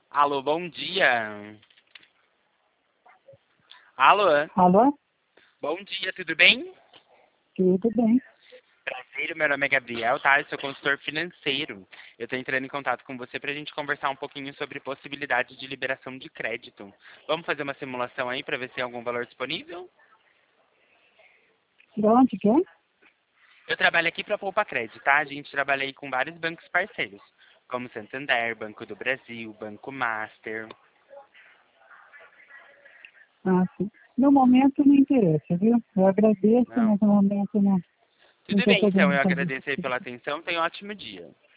Alô, bom dia. Alô, Alô? bom dia, tudo bem? Tudo bem. Prazer, meu nome é Gabriel, tá? Eu sou consultor financeiro. Eu tô entrando em contato com você pra gente conversar um pouquinho sobre possibilidade de liberação de crédito. Vamos fazer uma simulação aí pra ver se tem algum valor disponível? De onde que é? Eu trabalho aqui pra Poupa Crédito, tá? A gente trabalha aí com vários bancos parceiros, como Santander, Banco do Brasil, Banco Master. Ah, sim. No momento não interessa, viu? Eu agradeço, Não? mas no momento não Tudo estou bem, então. podendo Eu fazer agradeço aí isso. pela atenção. Tenha um ótimo dia.